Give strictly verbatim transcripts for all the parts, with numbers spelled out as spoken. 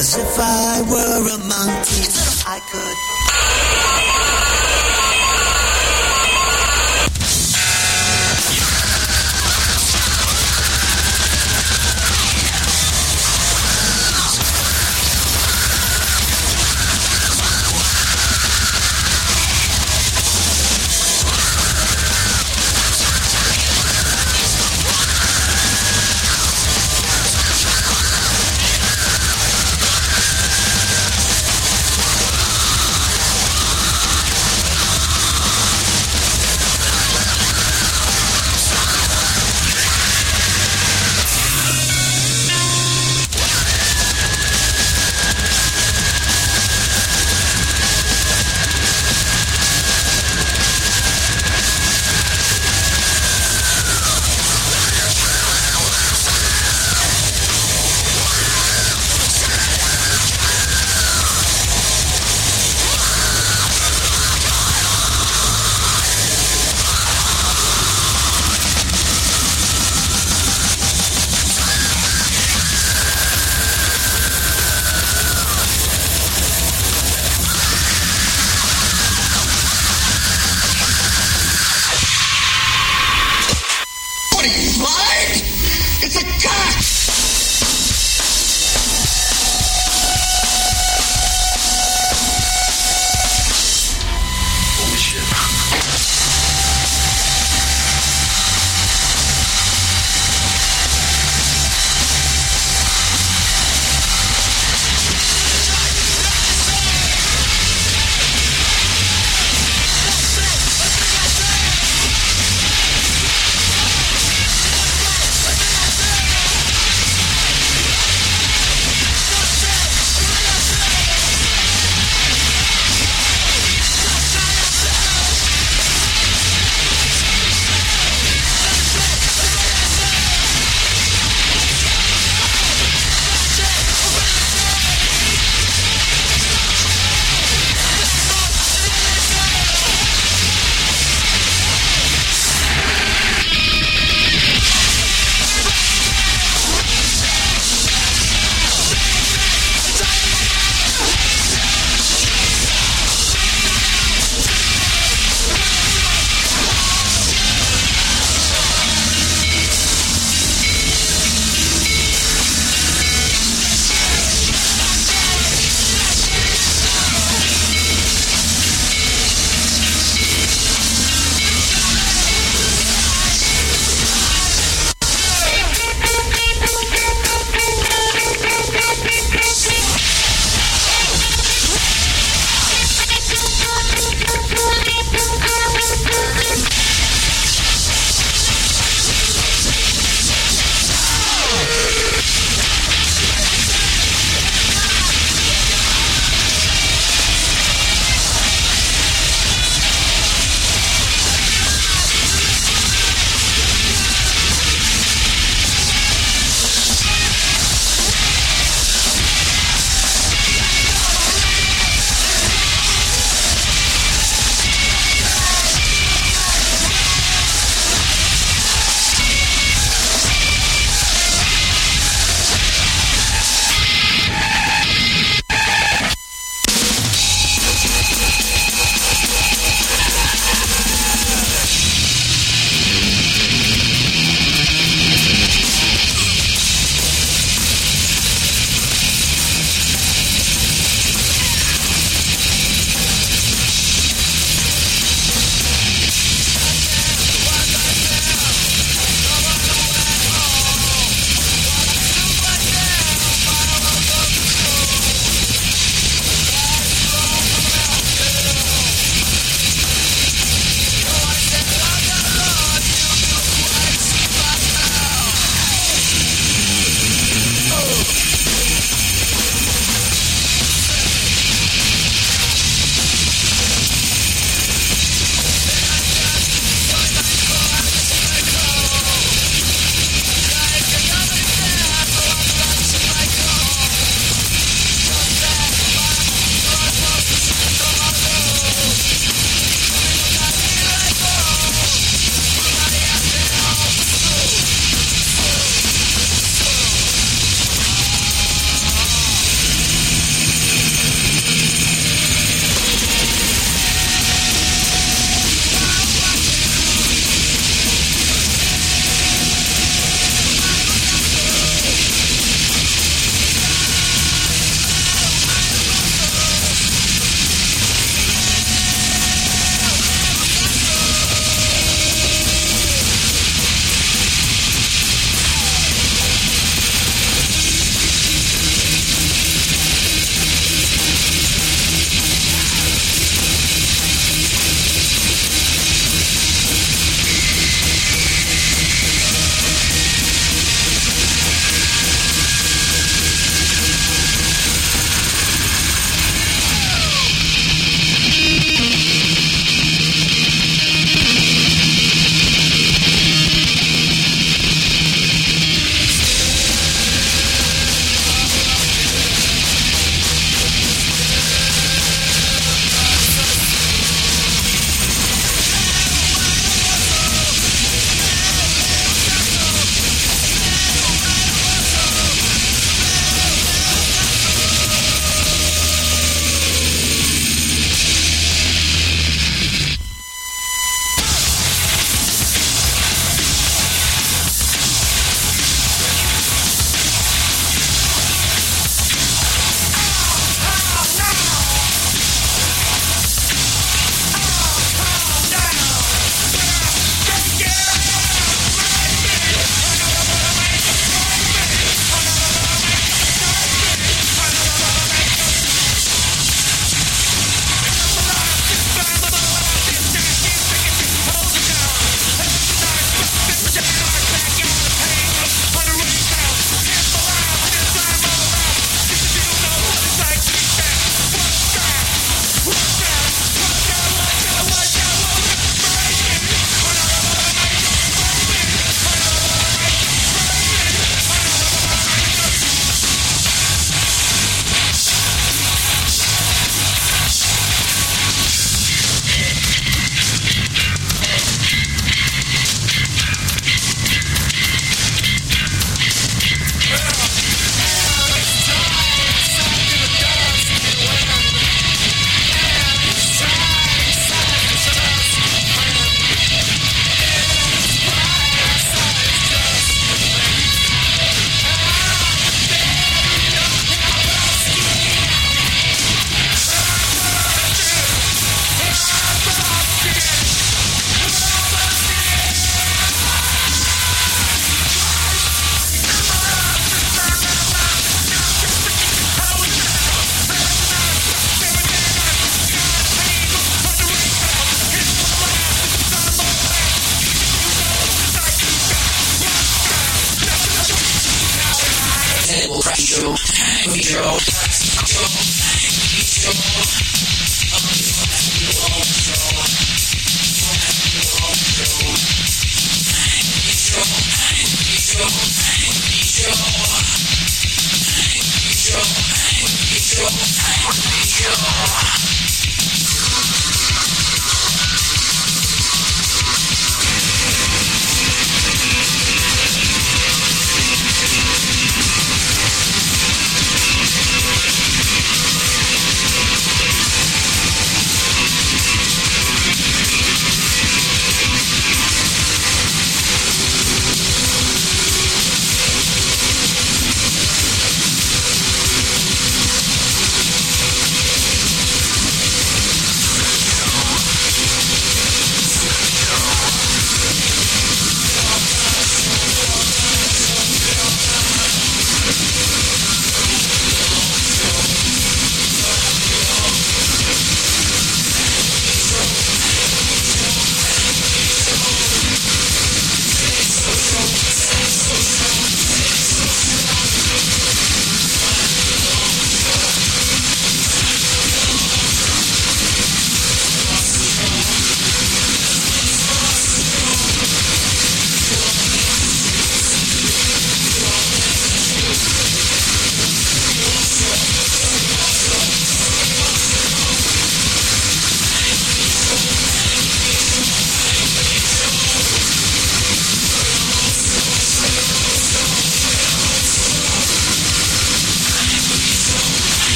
Cause if I were a monkey, I could.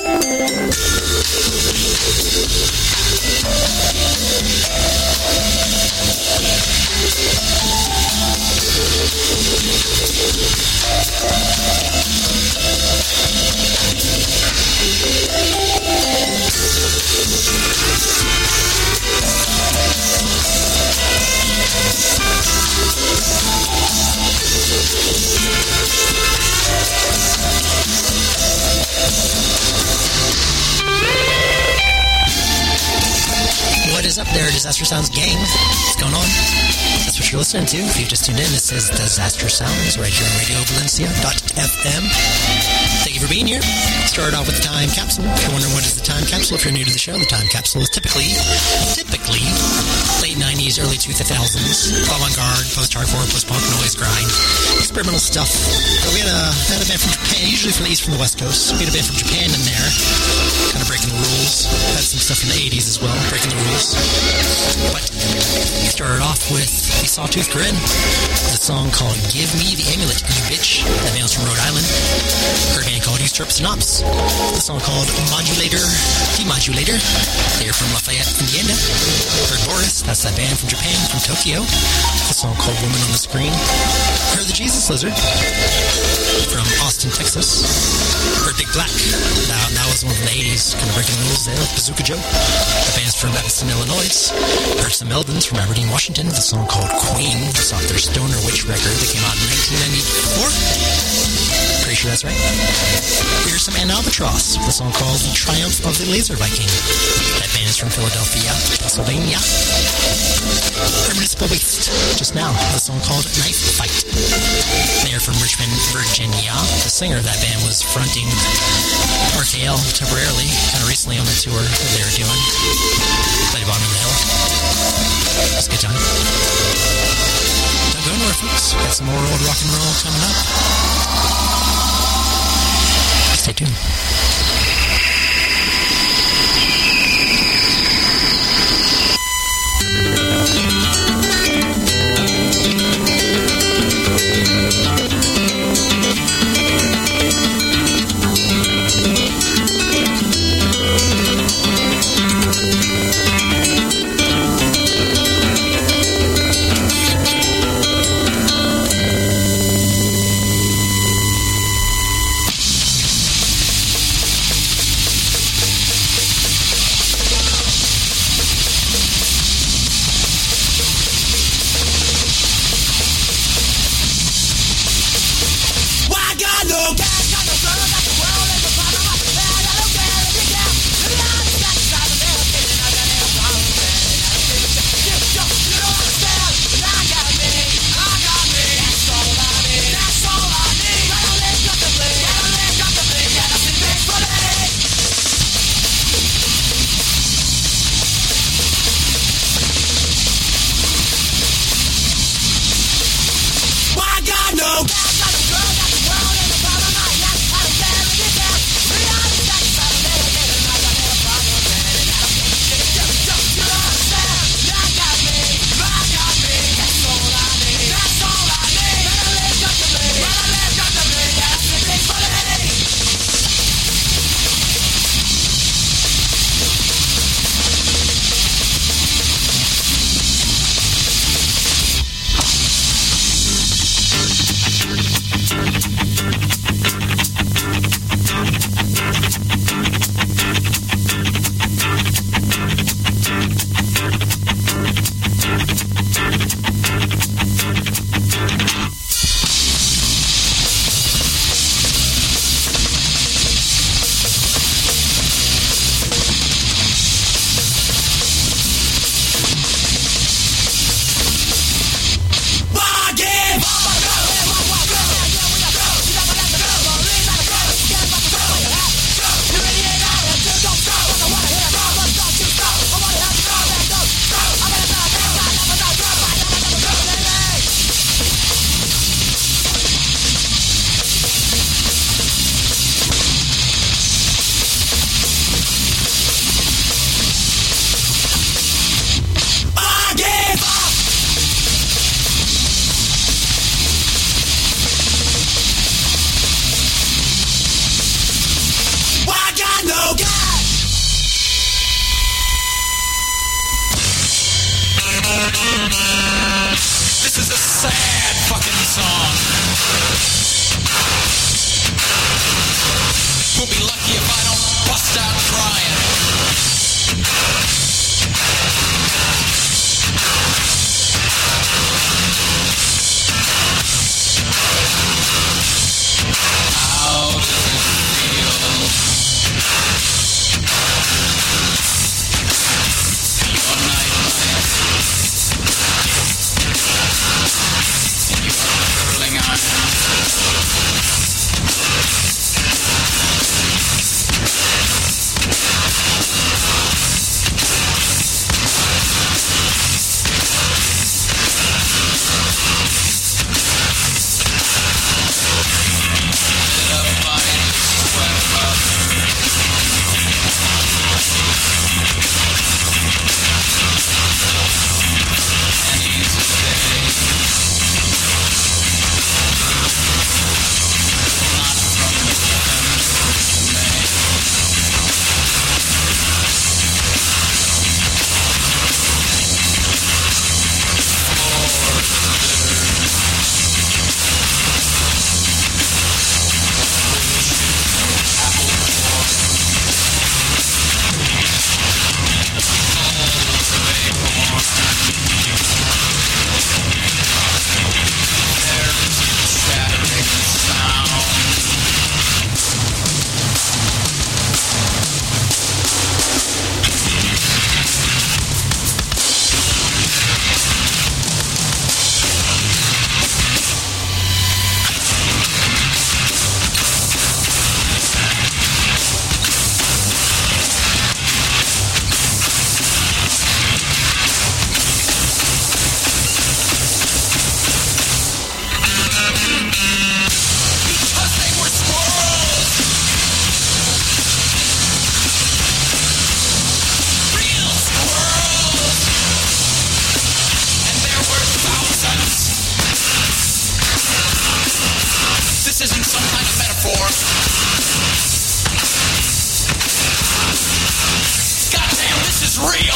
What is up there, Disaster Sounds gang? What's going on? That's what you're listening to. If you've just tuned in, this is Disaster Sounds right here on Radio Valencia dot f m. Thank you for being here. Started off with the Time Capsule. If you're wondering what is the Time Capsule, if you're new to the show, the Time Capsule is typically, typically, late nineties, early two thousands, avant-garde, post-hardcore, post-punk, noise, grind, experimental stuff. But we had a, had a band from Japan, usually from the east, from the west coast. We had a band from Japan in there, kind of breaking the rules. Had some stuff from the eighties as well, breaking the rules. But we started off with the Sawtooth Grin, with a song called Give Me the Amulet, You Bitch. That band's from Rhode Island. Heard a band called Usurp Synopsis. A song called Modulator, Demodulator. They're from Lafayette, Indiana. Heard Boris, that's that band from Japan, from Tokyo. A song called Woman on the Screen. Heard the Jesus Lizard from Austin, Texas. Heard Big Black. That, that was one from the eighties, kind of breaking the rules there with Bazooka Joe. The band's from Evanston, Illinois. Heard some Meldons from Aberdeen, Washington, with a song called Queen. It's off their Stoner Witch record that came out in nineteen ninety-four. Pretty sure that's right. Here's some Ann Albatross with a song called The Triumph of the Laser Viking. That band is from Philadelphia, Pennsylvania. Heard Municipal Waste just now with a song called Knife Fight. They are from Richmond, Virginia. The singer of that band was fronting R K L temporarily, kind of recently on the tour that they were doing. Played Bottom of the Hill. It was a good time. Don't go nowhere, folks. Got some more old rock and roll coming up. Stay tuned. real.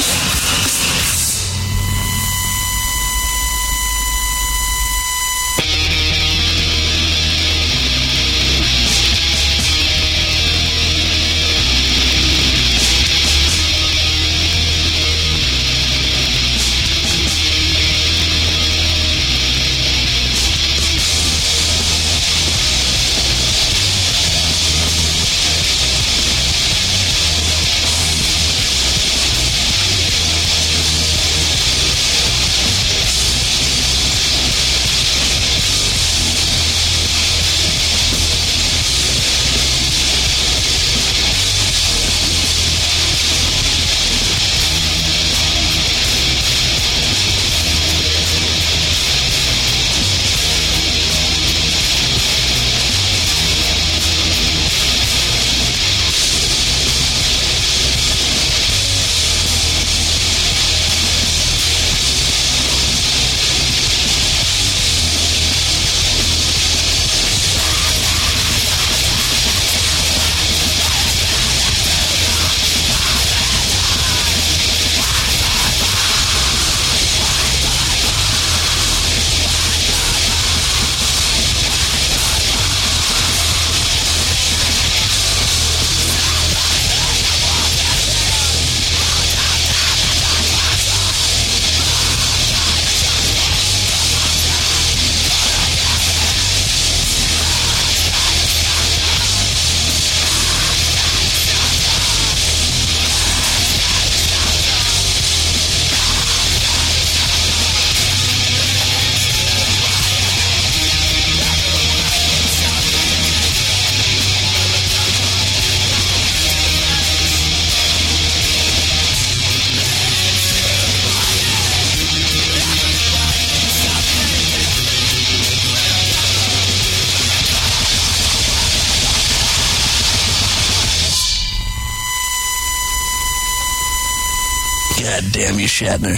God damn you, Shatner.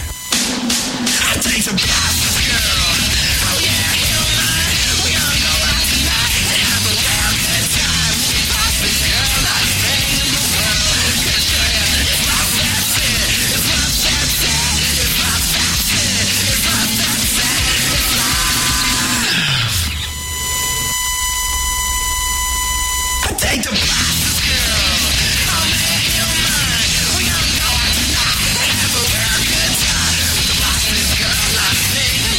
I take some classes, girl. Oh yeah, you're mine. We gonna go out tonight and have a real good time. Fastest girl I've seen in the world. Cause you're it's my fancy. It's my fancy. It's my fancy. It's my fancy. It's my... I take the classes, girl. Oh man, you're mine. We gonna go out tonight and have a real good time. The fastest girl I've seen.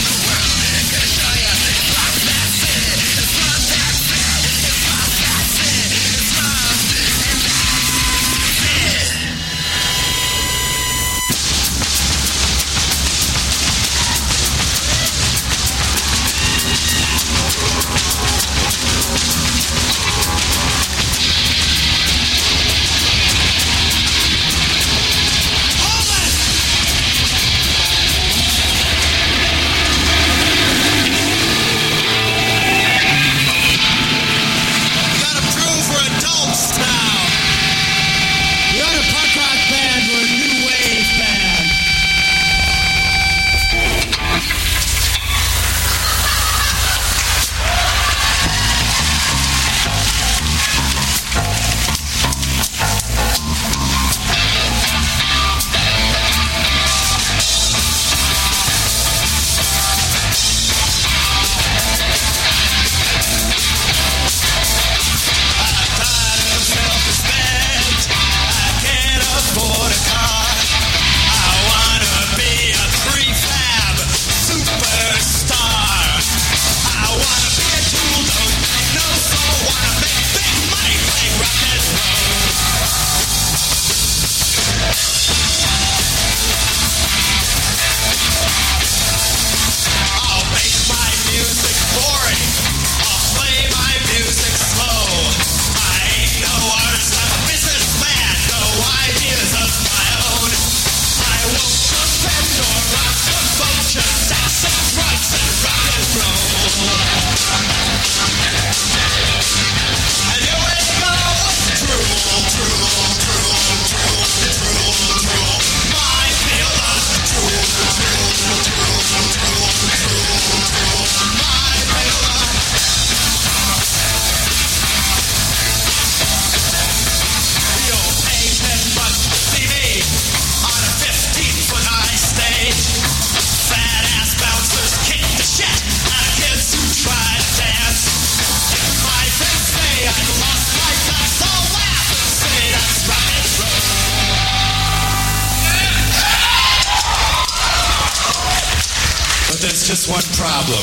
just one problem.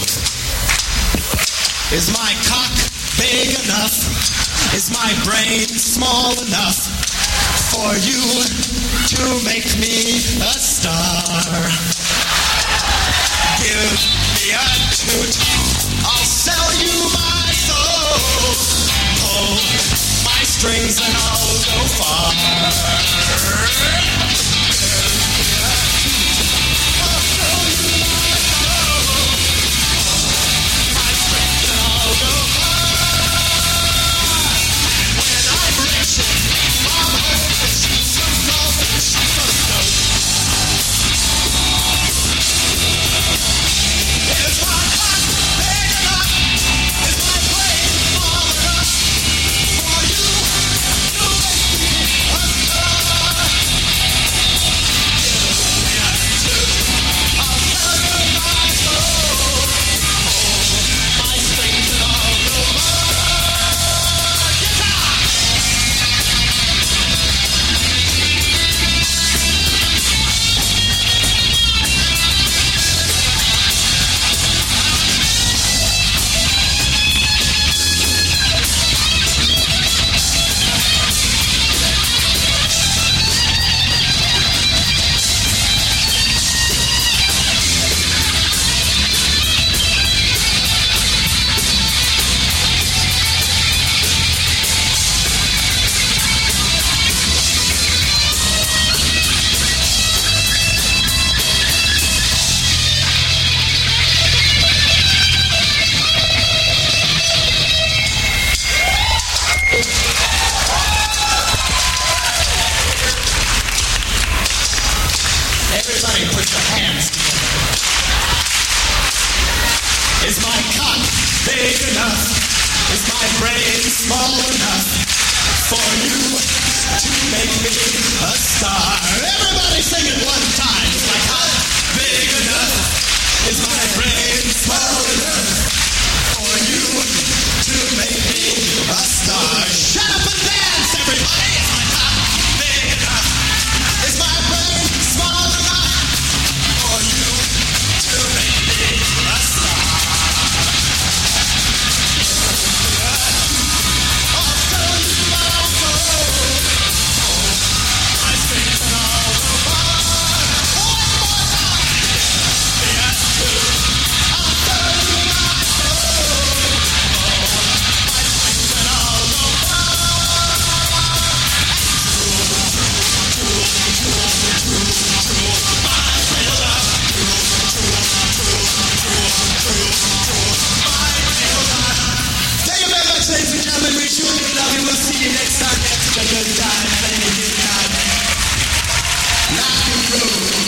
Is my cock big enough? Is my brain small enough for you to make me a star? Give me a toot, I'll sell you my soul. Pull my strings and I'll go far. Everybody put your hands together. Is my cock big enough? Is my brain small enough for you to make me a star? Everybody sing it one time. Is my cock big enough? Is my brain small enough for you to make me a star? Shut up and dance, everybody. Is my cock big enough? Is my brain small enough for you to make me a star? I'll tell you my soul. My strength and all the fun. One more time. Yes, I'll tell you my soul. My strength and all the Thank you very much, ladies and gentlemen. We truly love you. We'll see you next time. Next a good time. Thank you. Rock and roll.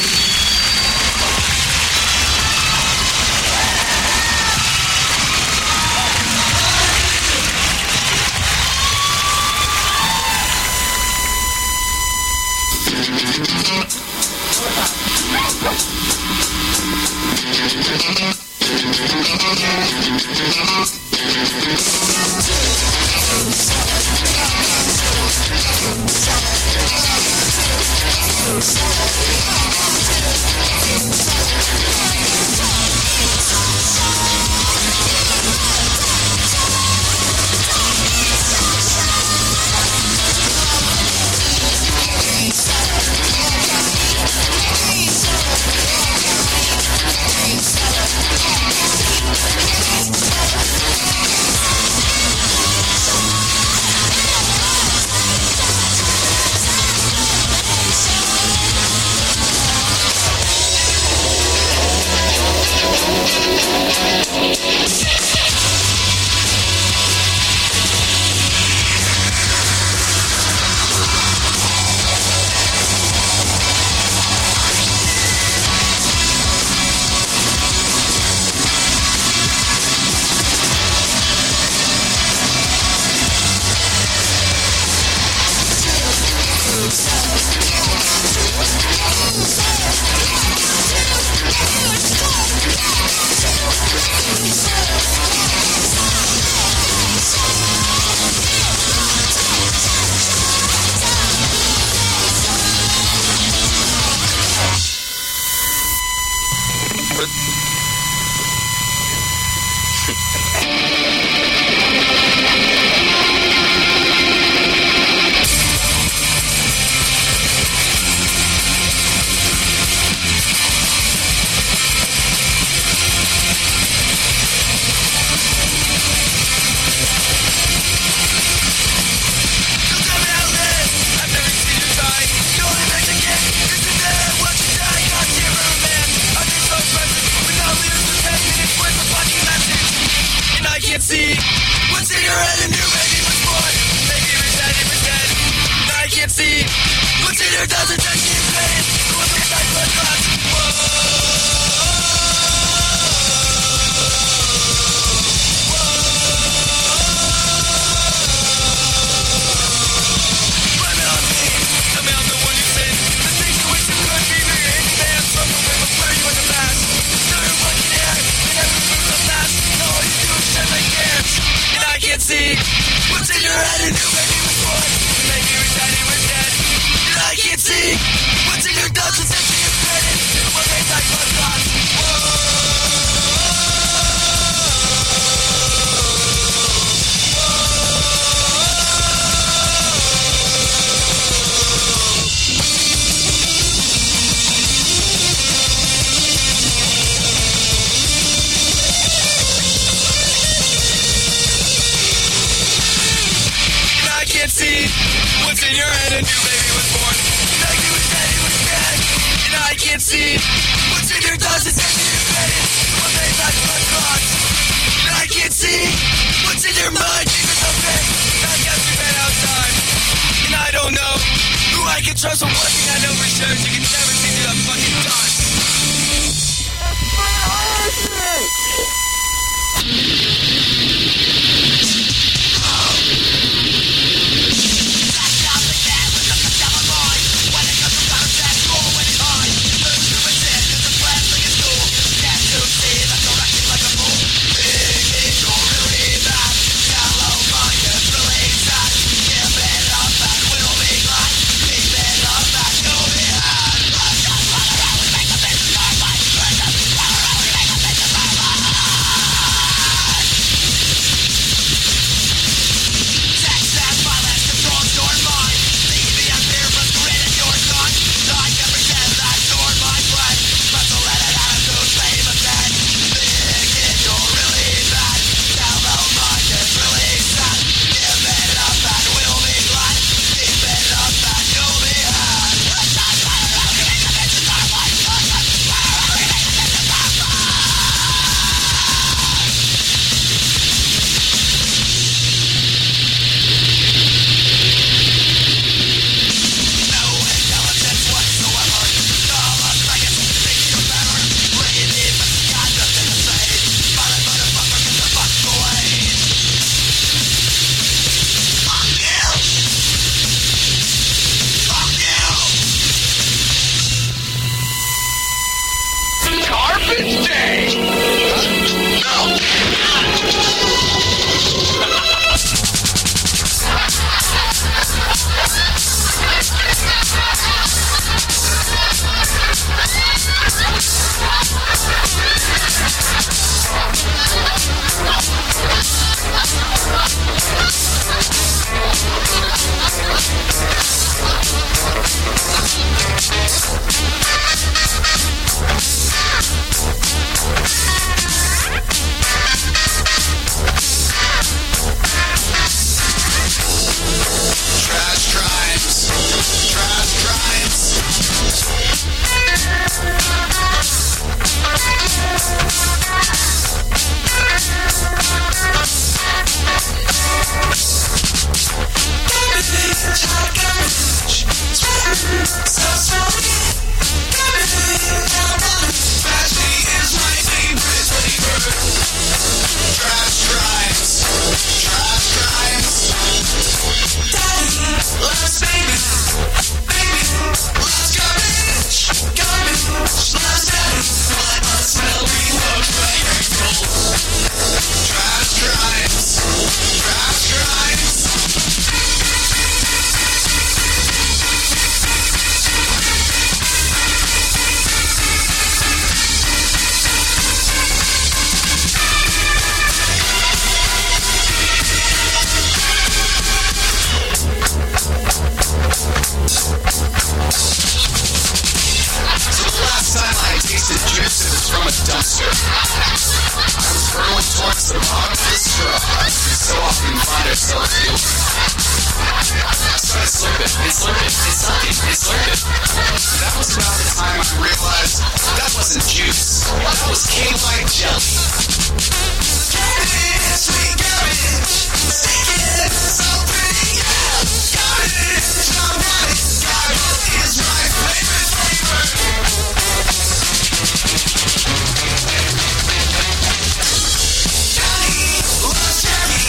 can't see what's in your thoughts. It's empty and faded. One day that's my thoughts. And I can't see what's in your mind. Even though fake, I guess you've been outside. And I don't know who I can trust. But one thing I know for sure is you can never see through that fucking dark.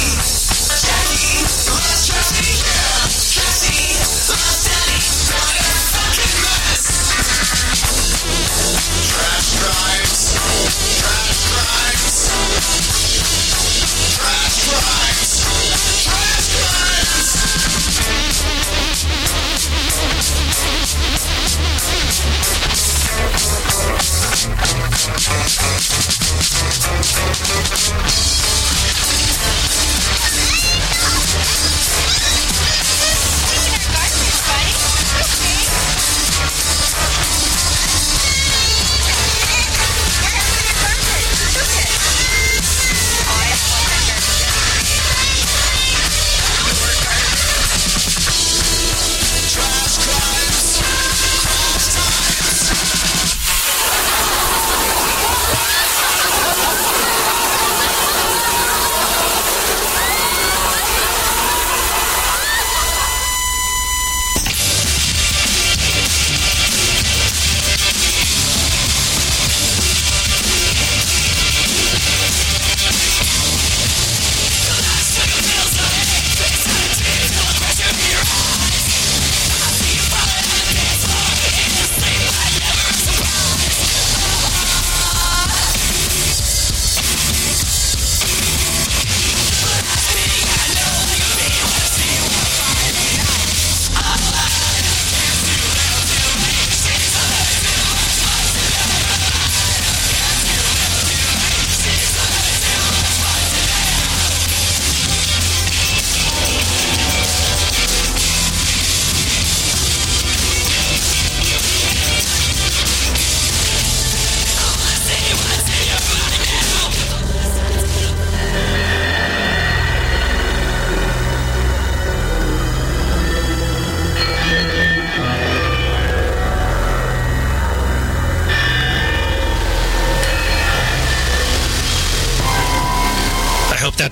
Trust me, girl. Trust me, lost Daddy.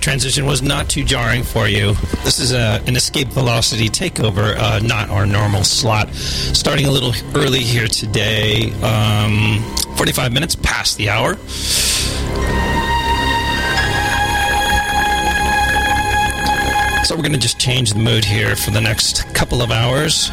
transition was not too jarring for you. This is a, an Escape Velocity takeover, uh, not our normal slot. Starting a little early here today, um, forty-five minutes past the hour. So we're going to just change the mood here for the next couple of hours.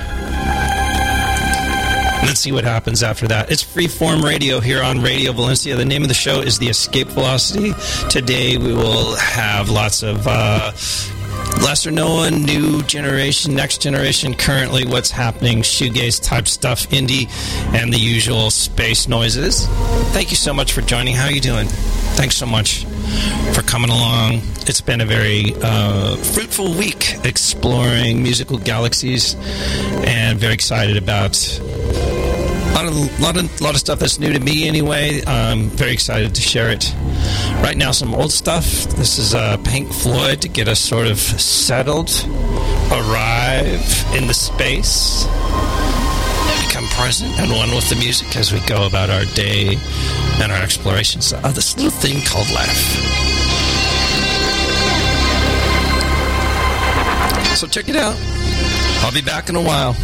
Let's see what happens after that. It's Freeform Radio here on Radio Valencia. The name of the show is The Escape Velocity. Today we will have lots of uh, lesser known, new generation, next generation, currently what's happening, shoegaze type stuff, indie, and the usual space noises. Thank you so much for joining. How are you doing? Thanks so much for coming along. It's been a very uh, fruitful week exploring musical galaxies, and very excited about a lot of, lot of, lot of stuff that's new to me anyway. I'm very excited to share it. Right now, some old stuff. This is uh, Pink Floyd to get us sort of settled, arrive in the space, become present and one with the music as we go about our day and our explorations of this little thing called life. So check it out. I'll be back in a while.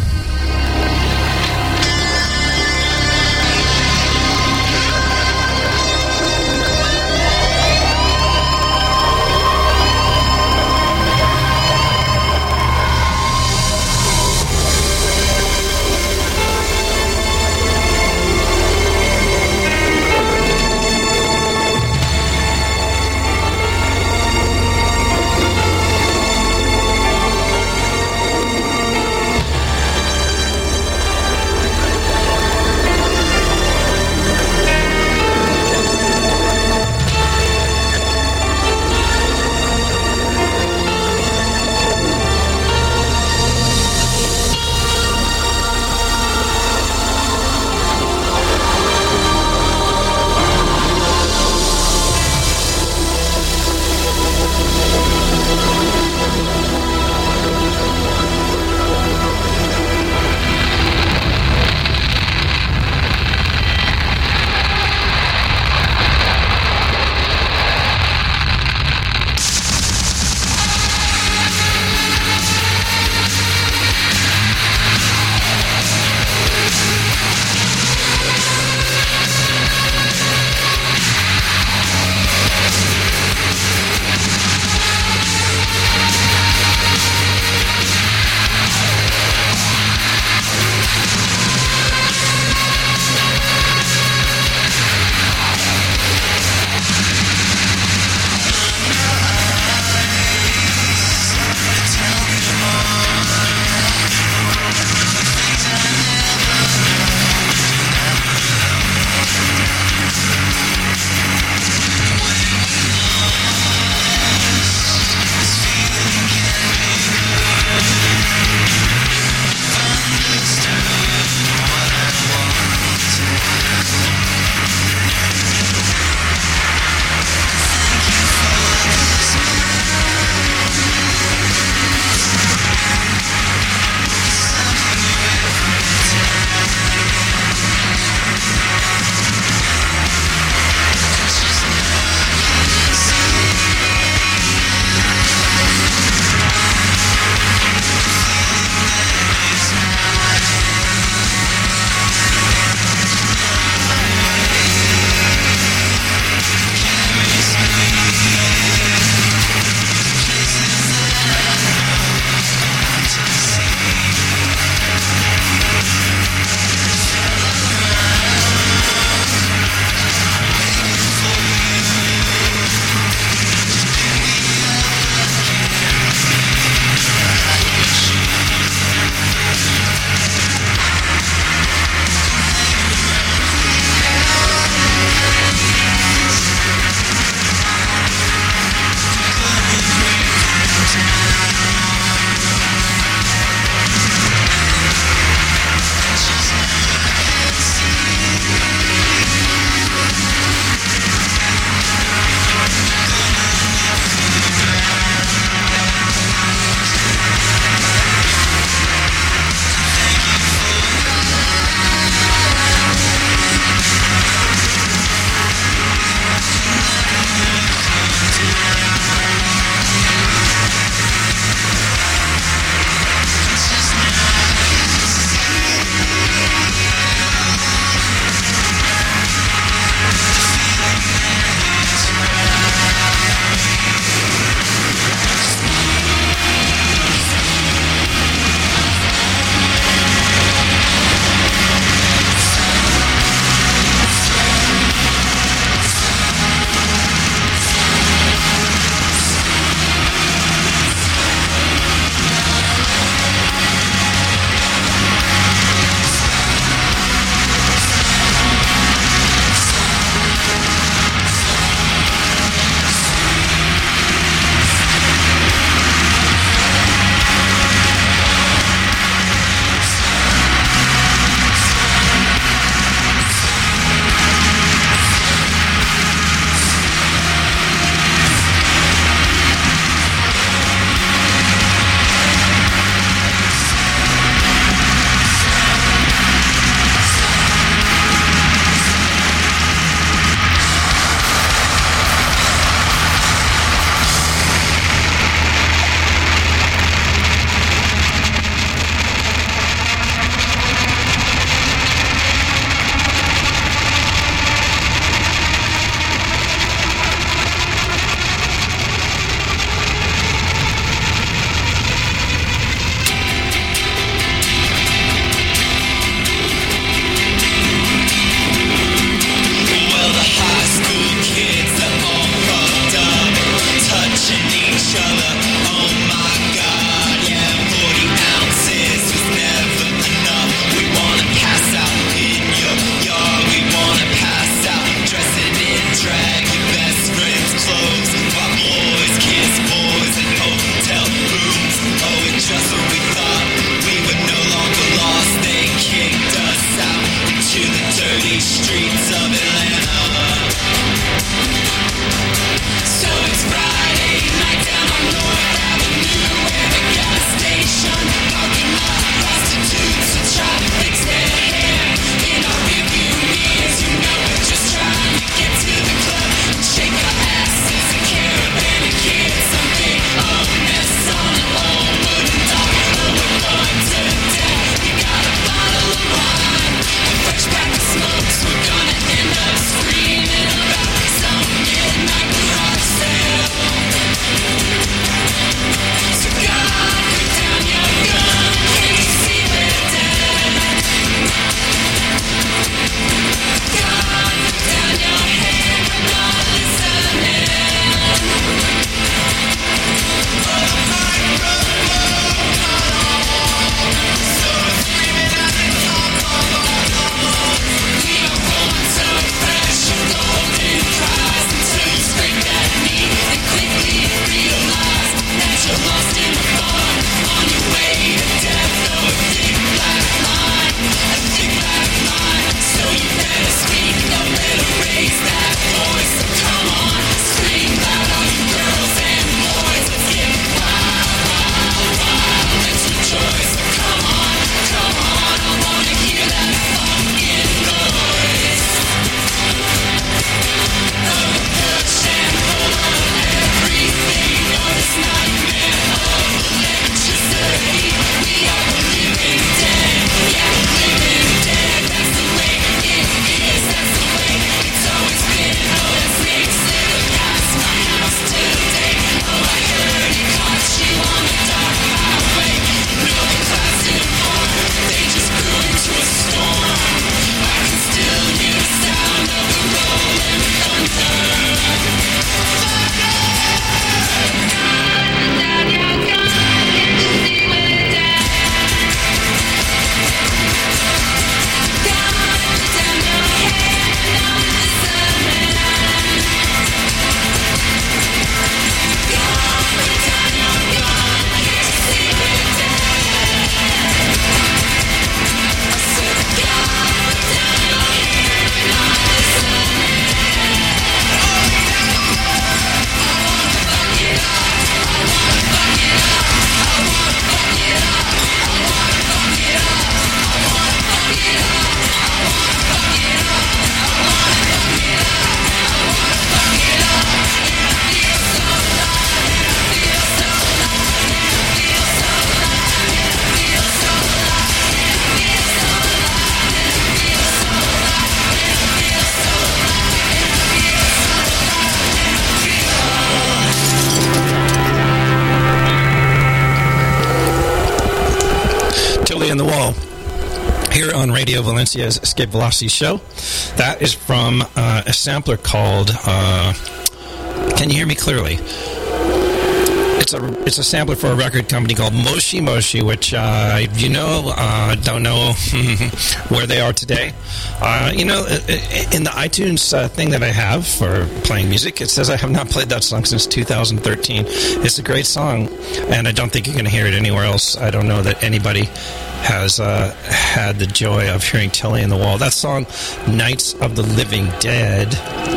Radio Valencia's Escape Velocity show. That is from uh, a sampler called uh, Can You Hear Me Clearly? It's a it's a sampler for a record company called Moshi Moshi, which uh, you know uh, don't know where they are today. Uh, you know, in the iTunes uh, thing that I have for playing music, it says I have not played that song since two thousand thirteen. It's a great song, and I don't think you're going to hear it anywhere else. I don't know that anybody has uh, had the joy of hearing Tilly in the Wall. That song, Nights of the Living Dead.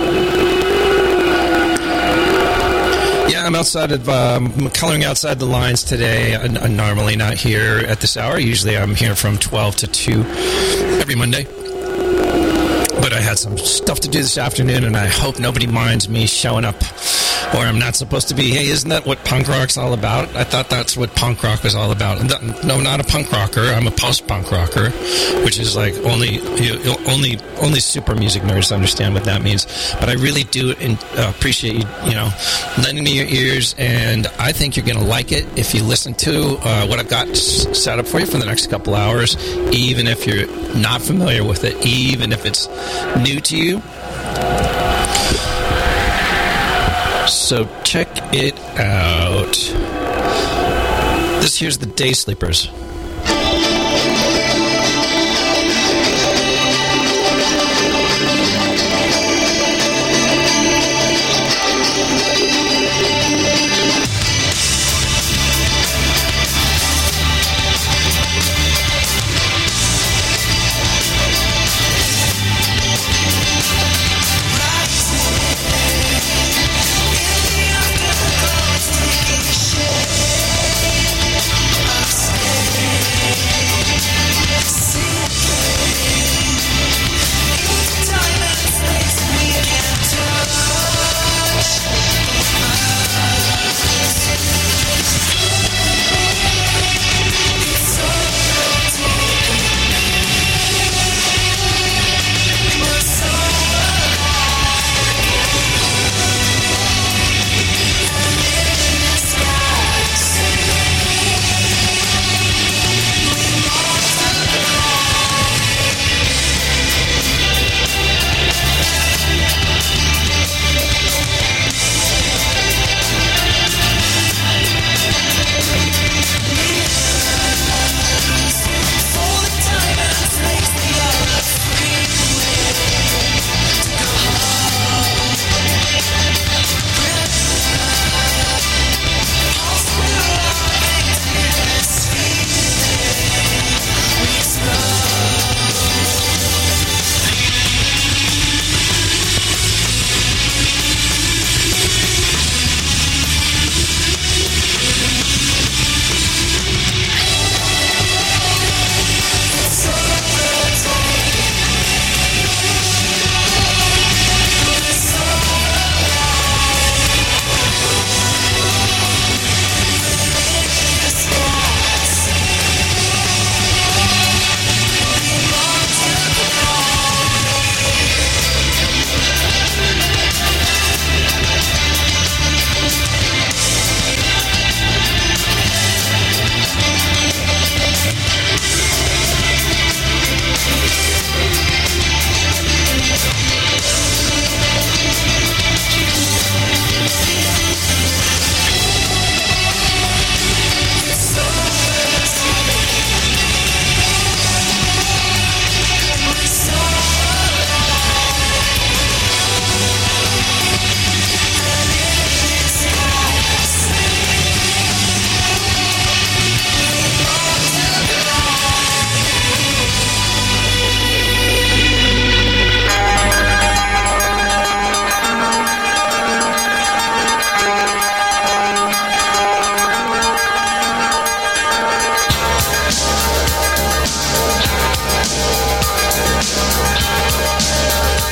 Yeah, I'm outside of, um, coloring outside the lines today. I'm, I'm normally not here at this hour. Usually I'm here from twelve to two every Monday. But I had some stuff to do this afternoon, and I hope nobody minds me showing up where I'm not supposed to be. Hey, isn't that what punk rock's all about? I thought that's what punk rock was all about. No, not a punk rocker. I'm a post-punk rocker, which is like only you know, only only super music nerds understand what that means. But I really do in, uh, appreciate you, you know, lending me your ears, and I think you're going to like it if you listen to uh, what I've got s- set up for you for the next couple hours, even if you're not familiar with it, even if it's new to you. So check it out. This here's the Day Sleepers.